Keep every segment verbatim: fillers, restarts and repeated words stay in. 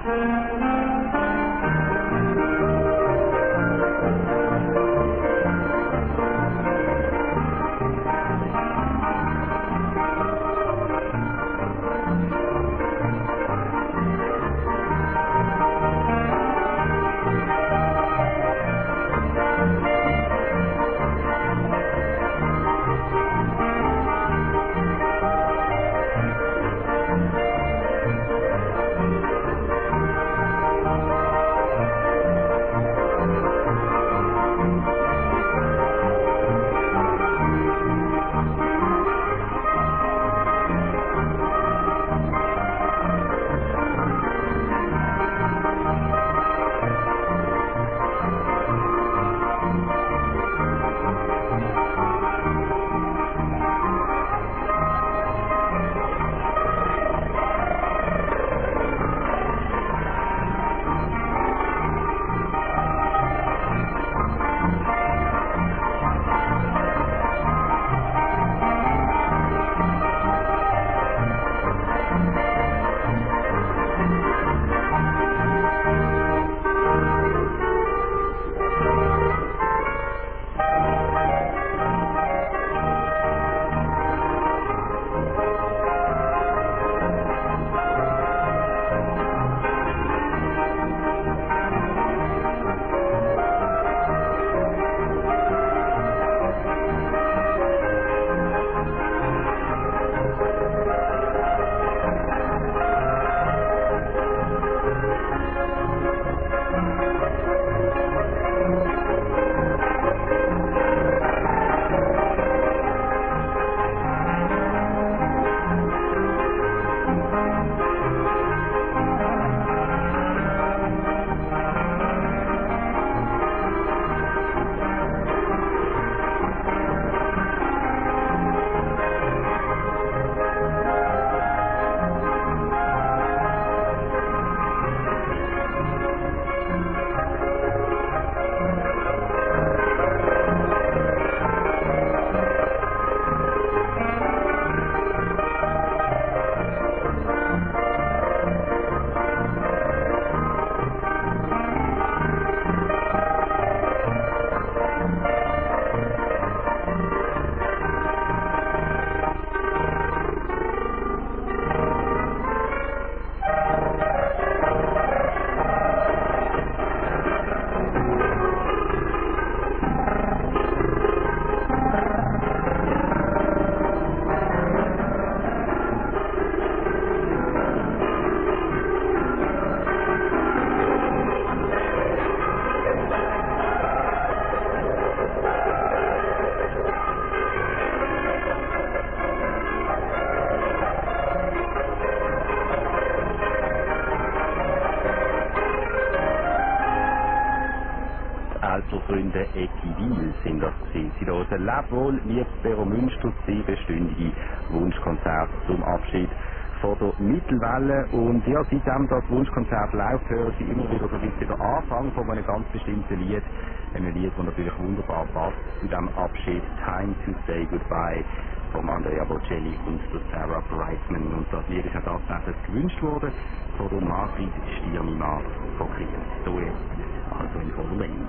Freunde Equiville sind das gewesen. Sie hören «Leb wohl, liebes Vero Münster», zehnstündige Wunschkonzert zum Abschied von der Mittelwelle. Und ja, seitdem das Wunschkonzert läuft, hören Sie immer wieder so ein bisschen den Anfang von einem ganz bestimmten Lied. Ein Lied, das natürlich wunderbar passt zu diesem Abschied «Time to Say Goodbye» von Andrea Bocelli und der Sarah Brightman. Und das Lied ist ja tatsächlich gewünscht worden von der Margrit Stiernimaas von Kriens. So jetzt also in voller Länge.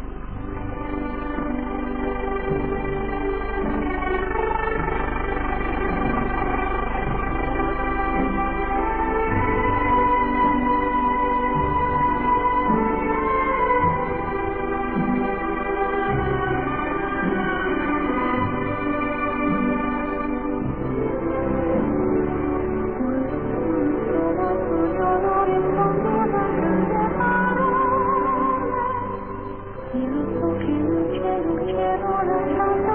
Quiero que no quiero, quiero la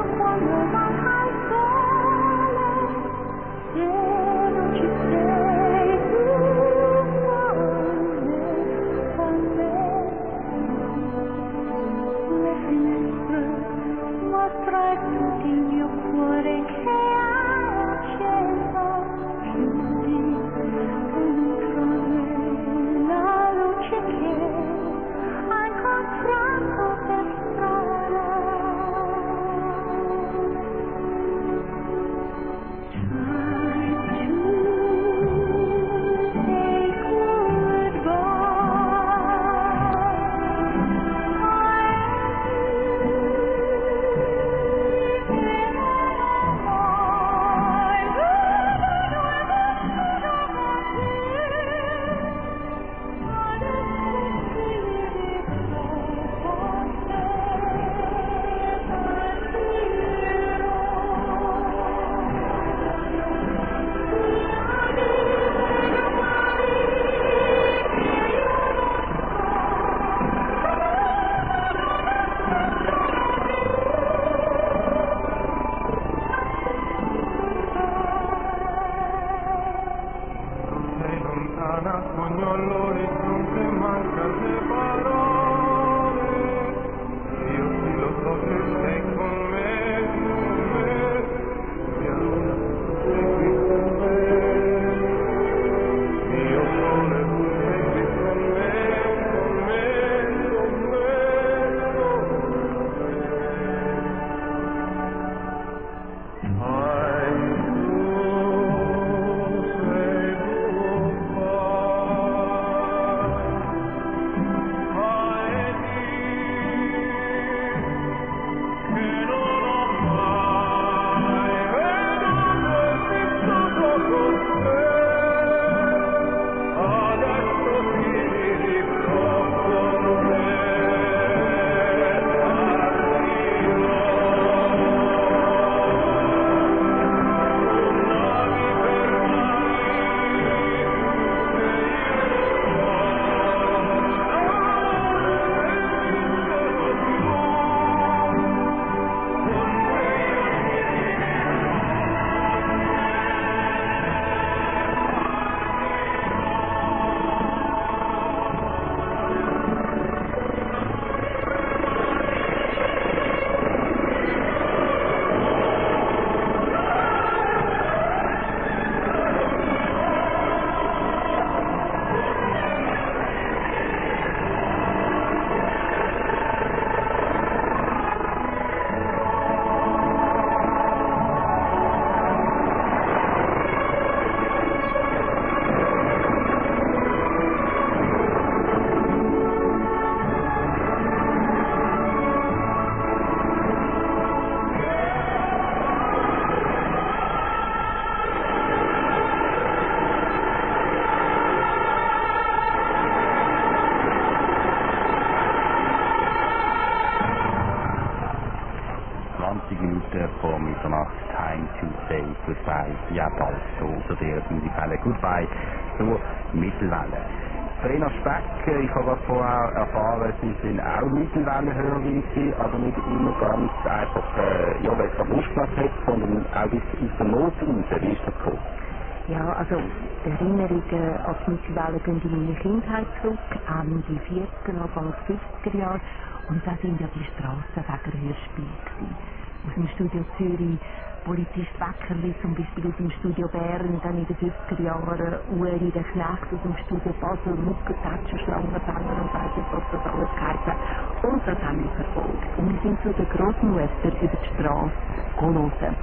Mitternacht, Time to Say Goodbye. Ja, bald so zu der Musikhalle Goodbye zur Mittelwelle. Verena Speck, ich habe was vorher erfahren, Sie sind auch Mittelwellenhörerin gewesen, aber nicht immer ganz einfach, äh, ja, weil es keinen Lustplatz hat, sondern auch bis aus der Not raus. Wie ist das gekommen? Ja, also die Erinnerungen an die Mittelwelle gehen in meine Kindheit zurück, an die vierziger, Anfang fünfziger Jahre. Und da sind ja die Strassenfeger-Hörspiele gewesen. Aus dem Studio Zürich, Polizist Weckerli zum Beispiel aus dem Studio Bern, dann in den fünfziger Jahren Ueli der Knecht aus dem Studio Basel, Muckeltätscher, Schlangenfänger und weiss nicht, was das alles geheißen hat. Und das haben wir verfolgt. Und wir sind zu der Grossmutter über die Straße geholfen.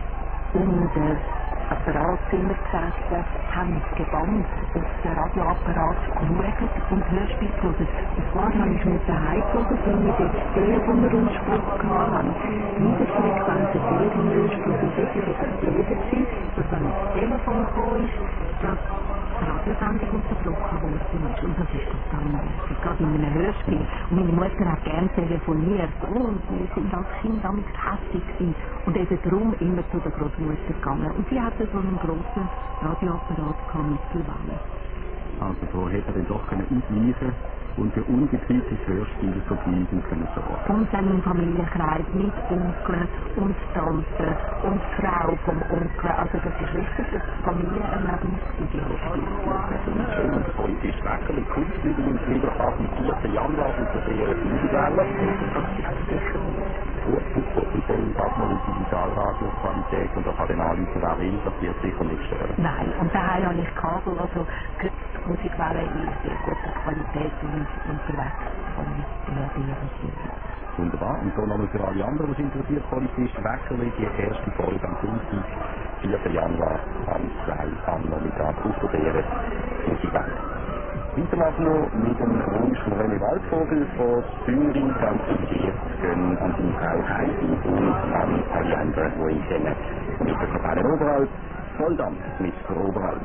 Unter Apparatzimmer gesessen, haben gebannt auf den Radioapparat geschaut und Hörspiel gehört. Und zwar habe ich mit daheim geguckt, weil wir dort Stereofonrundspruch hatten. Niederfrequente Serienhörspiel, das ist wirklich jeder gewesen, dass wenn das Telefon gekommen ist, dass die Radiosendung unterbrochen worden ist. Und das ist total nervig, gerade in einem Hörspiel. Und meine Mutter hat gerne telefoniert. Und wir sind als Kind damals heftig gewesen. Und eben darum immer zu der Großmutter gegangen. Und sie hatte so einen grossen Radioapparat Mittelwelle. Also so hätte er dann doch können ausweichen und für ungetriebenes Hörspiel so genügend können sorgen. Und dann im Familienkreis mit Onkel und Tante und Frau vom Onkel. Also das ist richtig ein Familienerlebnis für die Hörspiele. Schön, und der Polizist Wecker mit Kunst übrigens wieder am vierten Januar und der sehr Mittelwelle. Das ist sicher Gut, super, und dann sagt man die Digitalradioqualität und da kann den Anrufer wer will, das wird sicher nicht stören. Nein, und daheim habe ich Kabel, also die Musikwelle in sehr guter Qualität und unterwegs kann ich reagieren. Wunderbar. Und so nochmal für alle anderen, die es interessiert, Polizist Weckerli, die erste Folge am Sonntag, vierten Januar, am zwei am Nachmittag, auf der Beere, Musikwelle. Weiter machen wir mit dem Wunsch von René Waldvogel von Zürich, ganz interessiert, gehen an die Frau Heidi und an alle anderen, die ich kenne. Mit der Kapelle Oberalp, Volldampf mit der Oberalp.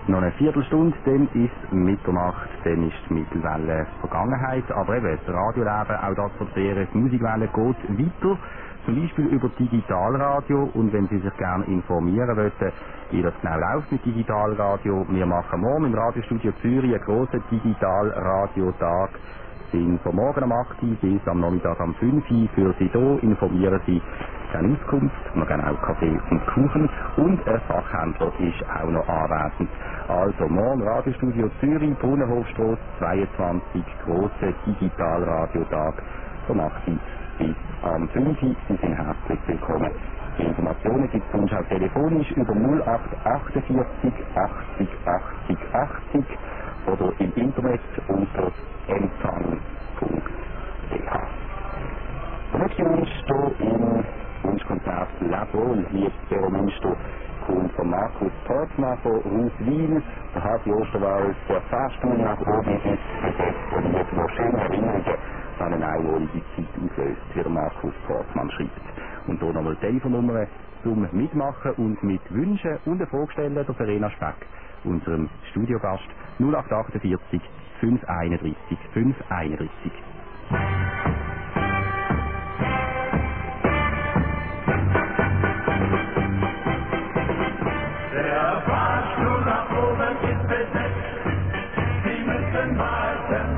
Noch eine Viertelstunde, dann ist Mitternacht, dann ist die Mittelwelle Vergangenheit. Aber eben, das Radioleben, auch das Verzehren, die Musikwelle geht weiter. Zum Beispiel über Digitalradio. Und wenn Sie sich gerne informieren wollen, wie das genau läuft mit Digitalradio, wir machen morgen im Radiostudio Zürich einen grossen Digitalradiotag. Sind von morgen um acht Uhr bis am Nachmittag um fünf Uhr für Sie hier, informieren Sie eine Auskunft, wir geben auch Kaffee und Kuchen und ein Fachhändler ist auch noch anwesend. Also morgen Radiostudio Zürich, Brunnenhofstrasse zweiundzwanzig, grosser Digitalradiotag von acht Uhr bis am fünf Uhr. Sie sind herzlich willkommen. Die Informationen gibt es sonst auch telefonisch über null acht achtundvierzig achtzig achtzig achtzig oder im Internet unter empfang punkt d h. Rückwunsch hier im Wunschkonzert Labol, wie es Münster kommt von Markus Portmann von Rußwil, der Hasi Osterwald, der Fahrstuhl nach oben ist besetzt und wird noch schöne Erinnerungen an eine einmalige Zeit auslöst, wie der Markus Portmann schreibt. Und hier nochmal Telefonnummer zum Mitmachen und mit Wünschen und eine Frage stellen der Verena Speck, unserem Studiogast null acht achtundvierzig fünf einunddreißig fünf einunddreißig. Der Fahrstuhl nach oben ist besetzt, Sie müssen warten.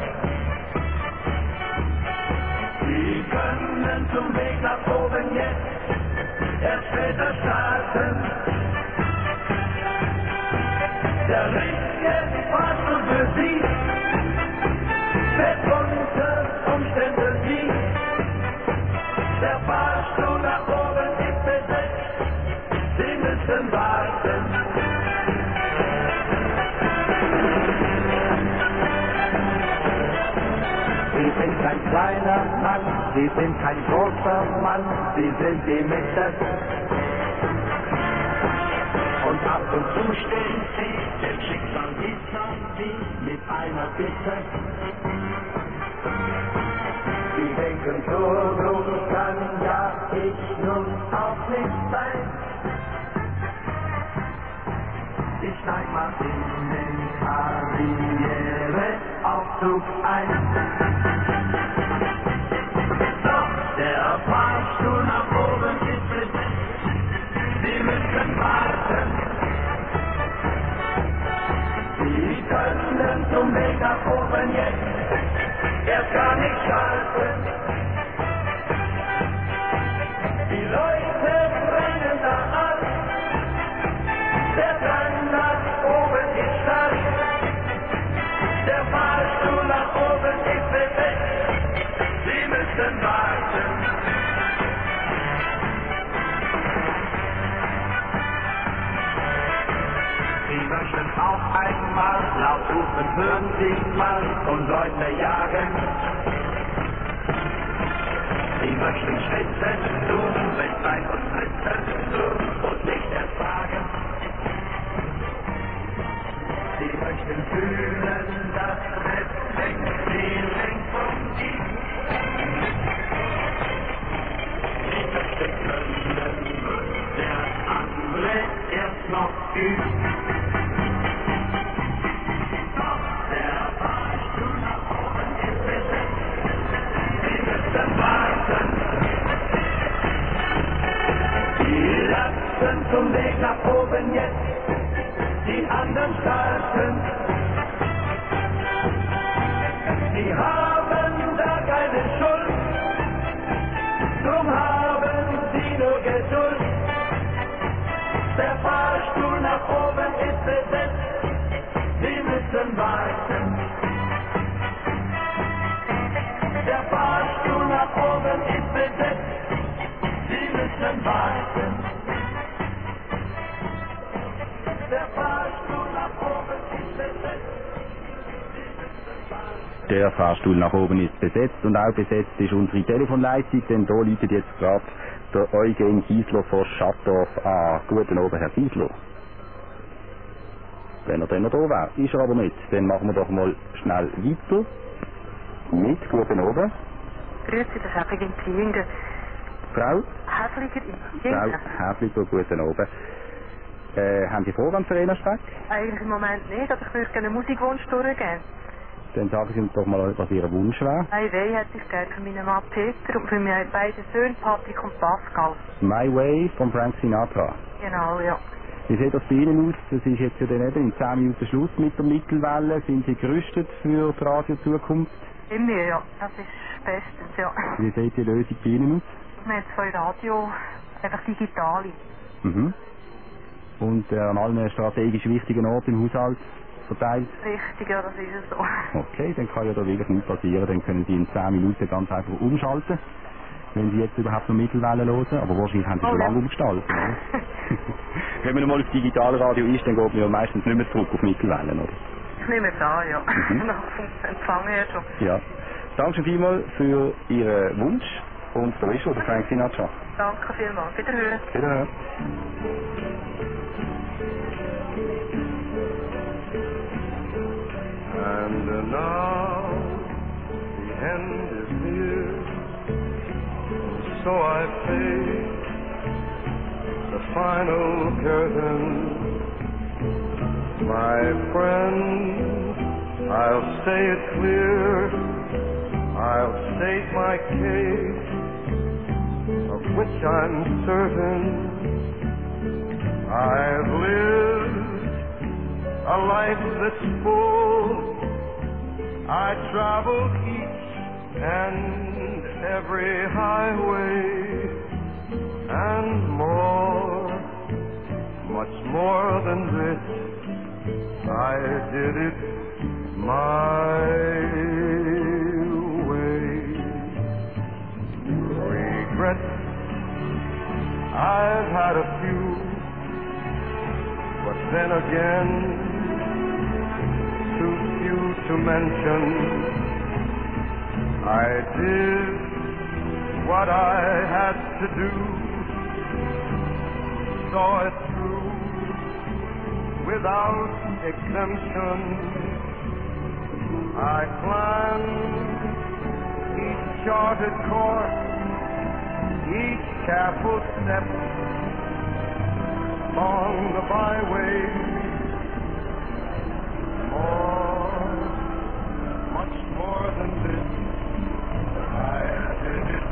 Sie können zum Weg nach oben jetzt erst später starten. Der richtige Fahrstuhl für Sie wird unter Umständen Sie. Der Fahrstuhl nach oben ist besetzt, Sie müssen warten. Sie sind kein kleiner Mann, Sie sind kein großer Mann, Sie sind die Mitte. Und ab und zu stehen Sie dem Schicksal vis-à-vis mit einer Bitte. Sie denken, so groß kann ja ich nun auch nicht sein. Ich steig mal in den Karriereaufzug ein. Doch der Fahrstuhl nach oben ist besetzt, Sie müssen warten. Sie können zum Weg nach oben jetzt erst gar nicht schalten. Die Leute brennen da an, der Drang nach oben ist stark. Der Fahrstuhl nach oben ist besetzt, Sie müssen warten. Sie möchten auch einmal laut rufen, hören Sie mal und Leute jagen. Sie möchten Schritte tun, mit Zeit und Schritten tun und nicht ertragen. Sie möchten fühlen, dass Respekt Sie lenkt von ihm. Sie möchten können, was der andere erst noch übt. Zum Weg nach oben jetzt, die anderen starten. Sie haben da keine Schuld, drum haben Sie nur Geduld. Der Fahrstuhl nach oben ist besetzt, Sie müssen warten. Der Fahrstuhl nach oben ist besetzt, Sie müssen warten. Der Fahrstuhl nach oben ist besetzt. Der Fahrstuhl nach oben ist besetzt und auch besetzt ist unsere Telefonleitung, denn da läutet jetzt gerade der Eugen Giesler von Schattdorf an. Guten Abend, Herr Giesler. Wenn er dann noch da wäre, ist er aber nicht. Dann machen wir doch mal schnell weiter. Mit, guten Abend. Grüezi, das habe ich in Klingen. Frau? Häfliger in Frau Klingen. Häfliger, guten Abend. Äh, haben Sie Vorgang für Ena Speck? Eigentlich im Moment nicht, aber ich würde gerne einen Musikwunsch durchgeben. Dann sagen Sie uns doch mal, was Ihr Wunsch wäre. Eine Way hätte ich gerne für meinen Mann Peter und für meine beiden Söhne Patrick und Pascal. My Way von Frank Sinatra. Genau, ja. Wie sieht das bei Ihnen aus? Es ist jetzt ja dann eben in zehn Minuten Schluss mit der Mittelwelle. Sind Sie gerüstet für die Radio-Zukunft? Immer, ja. Das ist bestens, ja. Wie sieht die Lösung bei Ihnen aus? Wir haben zwei Radio, einfach digitale. Mhm. Und äh, an allen strategisch wichtigen Orten im Haushalt verteilt? Richtig, ja, das ist es so. Okay, dann kann ja da wirklich nichts passieren. Dann können Sie in zehn Minuten ganz einfach umschalten, wenn Sie jetzt überhaupt noch Mittelwellen hören. Aber wahrscheinlich haben Sie Oh, schon ja. lange umgestaltet, oder? Wenn man mal auf Digitalradio ist, dann geht man ja meistens nicht mehr zurück auf Mittelwellen, oder? Ich nehme es an, ja. Mhm. Nach dem Empfang her schon. Ja. Danke schon vielmals für Ihren Wunsch und da ist schon der Frank Sinatra. Danke vielmals. Wiederhören. Wiederhören. And uh, now the end is near, so I face the final curtain. My friend, I'll say it clear, I'll state my case, of which I'm certain. I've lived a life that's full. I traveled each and every highway and more, much more than this. I did it my way. Regrets, I've had a few, but then again, too few to mention. I did what I had to do, saw it through without exemption. I planned each charted course, each careful step on the byway. More, much more than this, I did it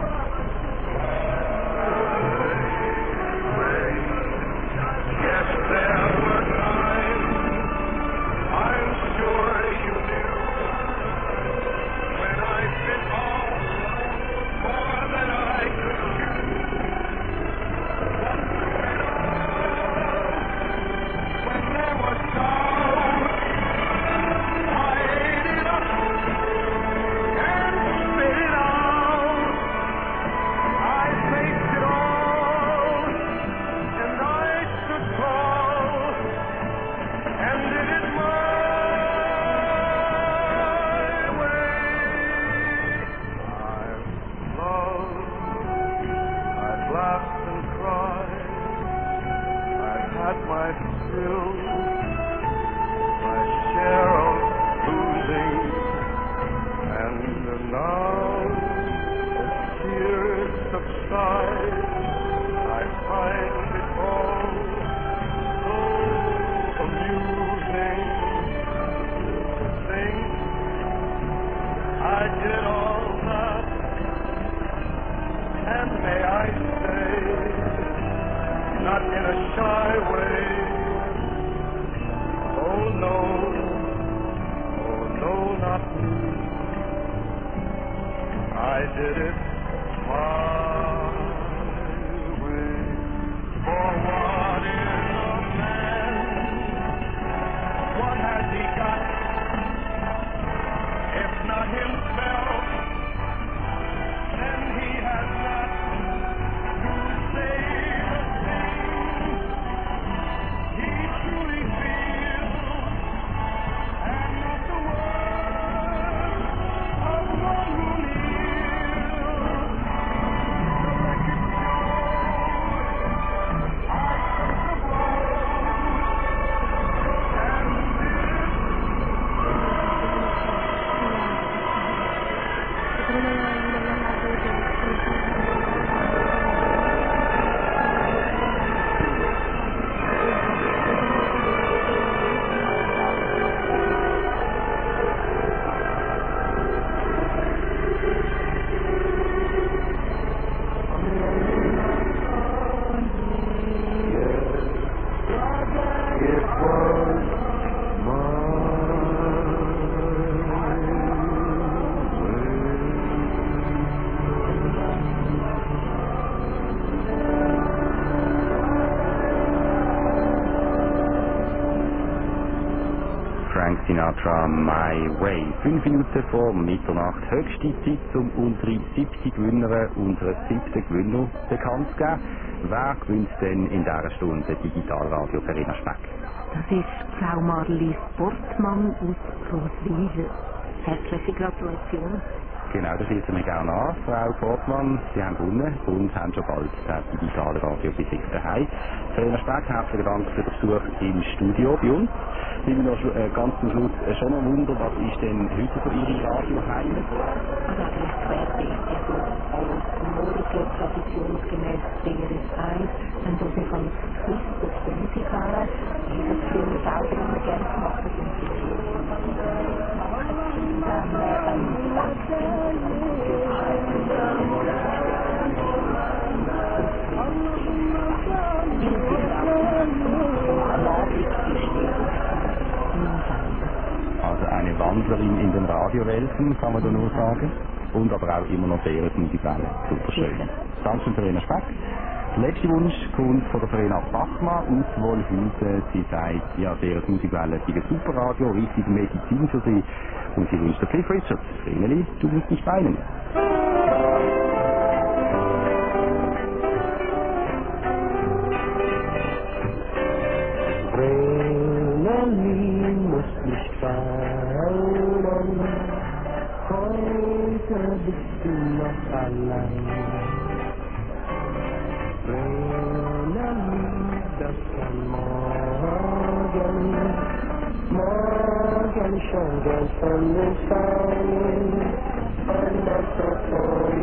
my way. Yes, there were times, I'm sure you knew, when I bit off more than I could chew. When there was doubt, I ate it up and spit it out. I faced it all, and I stood tall, and did it my way. I've loved, I've laughed and cried, I've had my fill, my share of losing, and now as tears subside, I find it all so amusing to think I did all that, and may I say, not in a shy way. Oh no, oh no, not me. I did it my way. For what is a man? What has he got? If not himself, then he has not to say the thing he truly feels, and not the words of one who kneels. The record shows I took the blows and did it Frank Sinatra, My Way. Fünf Minuten vor Mitternacht, höchste Zeit, um unsere siebte Gewinnerin, unseren siebten Gewinner bekannt zu geben. Wer gewinnt denn in dieser Stunde Digitalradio Verena Speck? Das ist Frau Marlies Portmann aus Roswil. Herzliche Gratulation. Genau, das schließen wir gerne an. Frau Portmann, Sie haben gewonnen und haben schon bald das digitale Radio bei sich daheim. Verena Speck, herzlichen Dank für den Besuch im Studio bei uns. Ich bin noch äh, ganz zum Schluss äh, schon noch wundern, was ist denn heute für Ihre Radioheime? Also eigentlich querbeet, also alles morgen traditionsgemäß D R S eins, dann tut ich als Quiz auf der Musikhalle, ich habe früher selber immer gerne gemacht und die dann ähm, Also eine Wandlerin in den Radiowelten, kann man da nur sagen. Und aber auch immer noch deren Musikwelle. Super schön. Danke für Verena Speck. Der letzte Wunsch kommt von der Verena Bachmann aus Wolfhausen. Sie sagt, ja, deren Musikwelle ist ein Superradio, richtige Medizin für sie. Und sie wünscht der Cliff Richards. Vreneli, du musst nicht weinen. Vreneli, musst nicht weinen. Heute bist du noch allein. Vreneli, das kann morgen, morgen schon gern von uns sein. Und das davon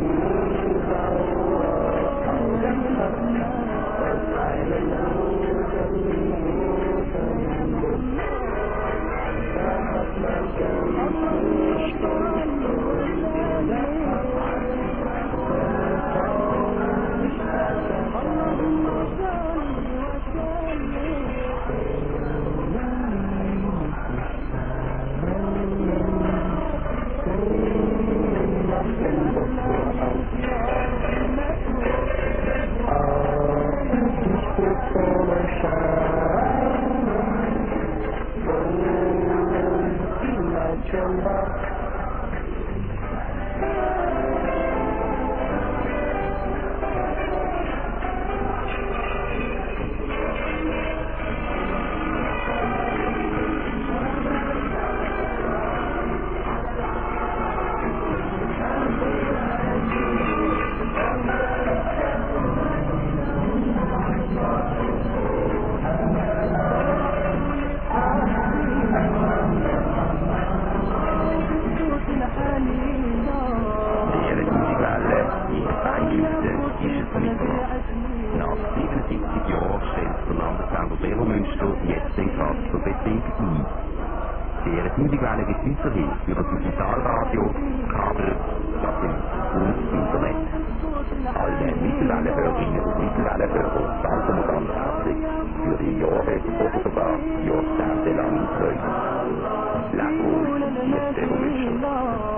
Musikwelle gibt es weiterhin über Digitalradio, Kabel, Satellit und Internet. Alle Mittelwellenhörerinnen und Mittelwellenhörer danken wir ganz herzlich für die Jahre oder sogar jahrzehntelange Treue. Leb wohl, ihr Terroristen.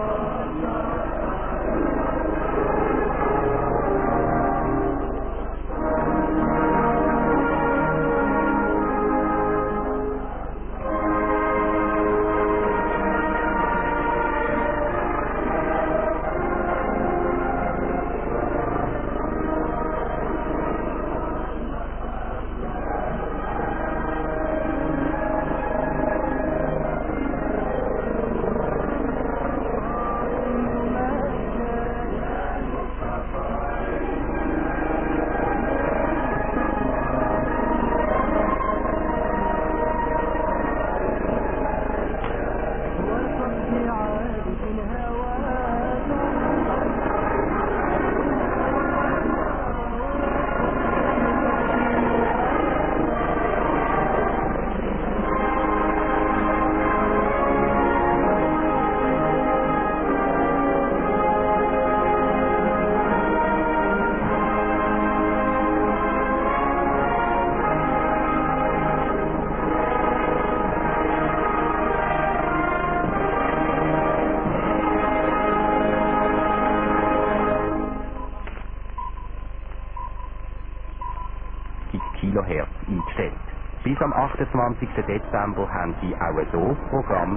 achtundzwanzigsten Dezember haben Sie auch ein so Programm.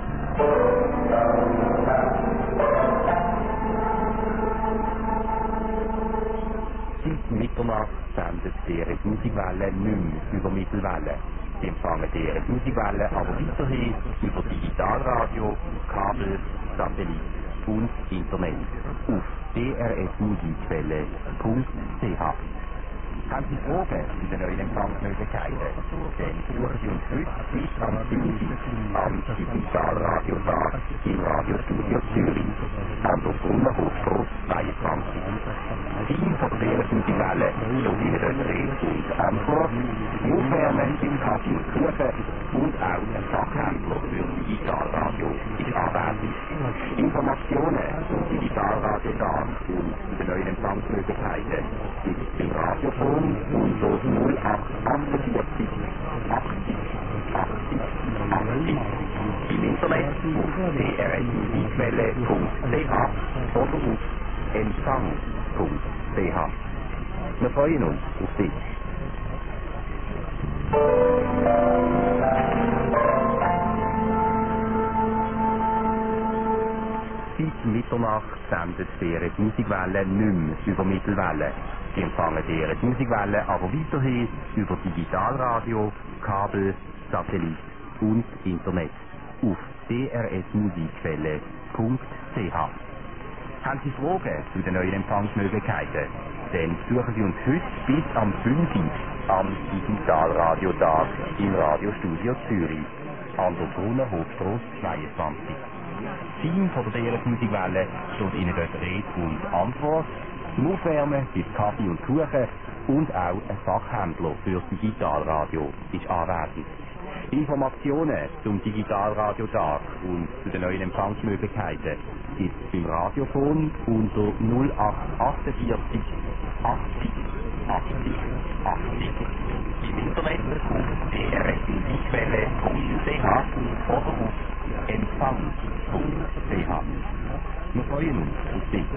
Seit Mitternacht sendet deren Musikwelle nicht mehr über Mittelwelle. Sie empfangen deren Musikwelle aber weiterhin über Digitalradio, Kabel, Satellit und Internet auf d r s musikwelle punkt c h. Haben Sie Fragen zu den neuen Empfangsmöglichkeiten? Dann suchen Sie uns heute bis am fünf Uhr am Digitalradiotag im Radiostudio Zürich an der Brunnenhofstrasse zweiundzwanzig. Team von der Musikwelle steht Ihnen dort Rede und Antwort, Aufwärmen im Kaffee und Kuchen und auch ein Fachhändler für Digitalradio ist anwesend. Informationen zum Digitalradiotag und zu den neuen Empfangsmöglichkeiten gibt es im Radiofon unter null acht achtundvierzig achtzig achtzig achtzig. Im Internet auf d r s musikwelle punkt c h oder auf empfang punkt c h. Wir freuen uns auf Sie. Seit Mitternacht sendet deren Musikwelle nicht mehr über Mittelwelle. Sie empfangen deren Musikwelle aber weiterhin über Digitalradio, Kabel, Satellit und Internet auf d r s musikwelle punkt c h. Haben Sie Fragen zu den neuen Empfangsmöglichkeiten? Dann suchen Sie uns heute bis am fünf Uhr am Digitalradiotag im Radiostudio Zürich an der Brunnenhofstrasse zweiundzwanzig. Das Team von der D R S Musikwelle steht Ihnen dort Rede und Antwort. Zum Aufwärmen gibt es Kaffee und Kuchen und auch ein Fachhändler für das Digitalradio ist anwesend. Informationen zum Digitalradiotag und zu den neuen Empfangsmöglichkeiten gibt es beim Radiofon unter null acht achtundvierzig achtzig achtzig achtzig. Im Internet auf d r s musikwelle punkt c h oder auf empfang punkt c h. Wir freuen uns auf Sie.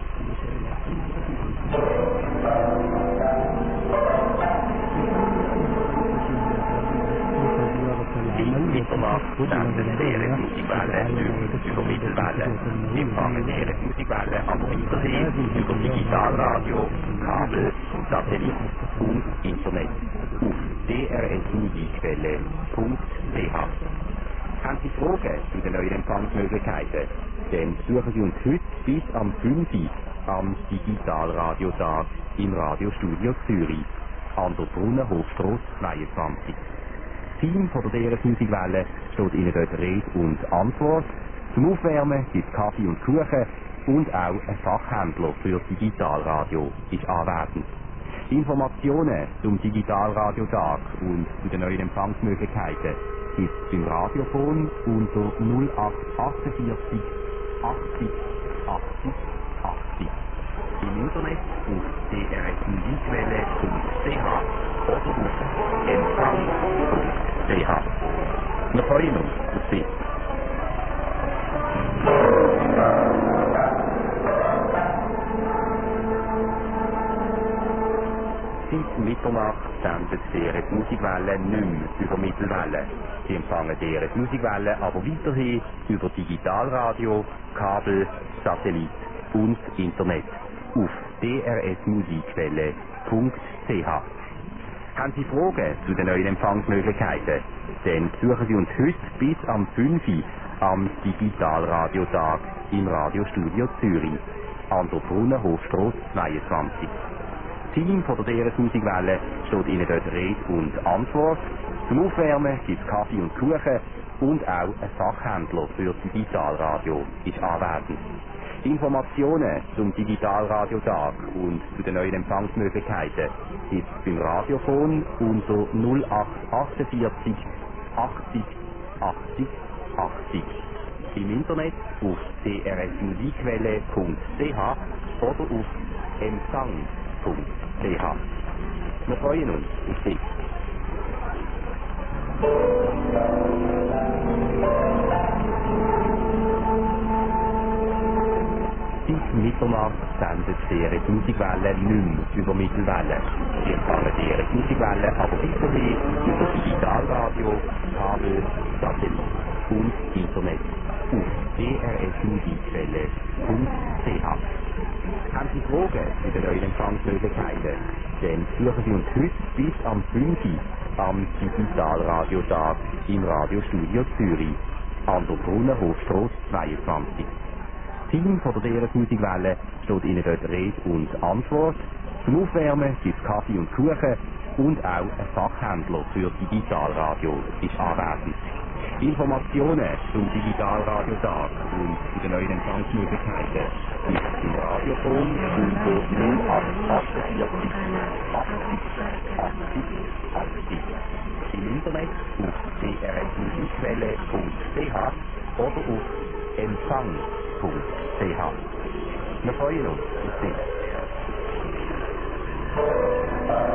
In Mitternacht sendet deren Musikwelle über Mittelwelle. Sie empfangen deren Musikwelle aber weiterhin über Digitalradio, Kabel, Satellit und Internet auf d r s musikwelle punkt c h. Haben Sie Fragen zu den neuen Empfangsmöglichkeiten? Dann suchen Sie uns heute bis am fünf Uhr am Digitalradiotag im Radiostudio Zürich an der Brunnenhofstrasse zweiundzwanzig. Das Team von der D R S Musikwelle steht Ihnen dort Rede und Antwort. Zum Aufwärmen gibt es Kaffee und Kuchen und auch ein Fachhändler für das Digitalradio ist anwesend. Informationen zum Digitalradiotag und zu den neuen Empfangsmöglichkeiten gibt es beim Radiofon unter null acht achtundvierzig achtzig achtzig achtzig. Im Internet auf d r s musikwelle punkt c h oder auf empfang punkt c h. Wir freuen uns auf Sie. Seit Mitternacht sendet deren Musikwelle nicht mehr über Mittelwelle. Sie empfangen deren Musikwelle aber weiterhin über Digitalradio, Kabel, Satellit und Internet auf d r s musikwelle punkt c h. Haben Sie Fragen zu den neuen Empfangsmöglichkeiten? Dann suchen Sie uns heute bis am fünf Uhr am Digitalradiotag im Radiostudio Zürich an der Brunnenhofstrasse zweiundzwanzig. Das Team von der D R S Musikwelle steht Ihnen dort Rede und Antwort. Zum Aufwärmen gibt es Kaffee und Kuchen und auch ein Fachhändler für das Digitalradio ist anwesend. Informationen zum Digitalradiotag und zu den neuen Empfangsmöglichkeiten gibt es beim Radiofon unter null acht achtundvierzig achtzig achtzig achtzig. Im Internet auf d r s musikwelle punkt c h oder auf empfang punkt c h. Wir freuen uns auf Sie. Seit Sommer sendet die R S Musikwelle nicht mehr über Mittelwelle. Wir empfangen die R S Musikwelle aber weiterhin über Digitalradio, Kabel, Satellit und Internet auf d r s musikwelle punkt c h. Haben Sie Fragen zu den neuen Empfangsmöglichkeiten? Dann suchen Sie uns heute bis am fünften am Digitalradiotag im Radiostudio Zürich an der Brunnenhofstrasse zweiundzwanzig. Das Team von der D R S Musikwelle steht Ihnen dort Rede und Antwort. Zum Aufwärmen gibt es Kaffee und Kuchen und auch ein Fachhändler für Digitalradio ist anwesend. Informationen zum Digitalradiotag und zu den neuen Empfangsmöglichkeiten gibt es im Radiofon unter null acht achtundvierzig achtzig achtzig achtzig. Im Internet auf d r s musikwelle punkt c h oder auf empfang punkt c h. Wir freuen uns auf Sie.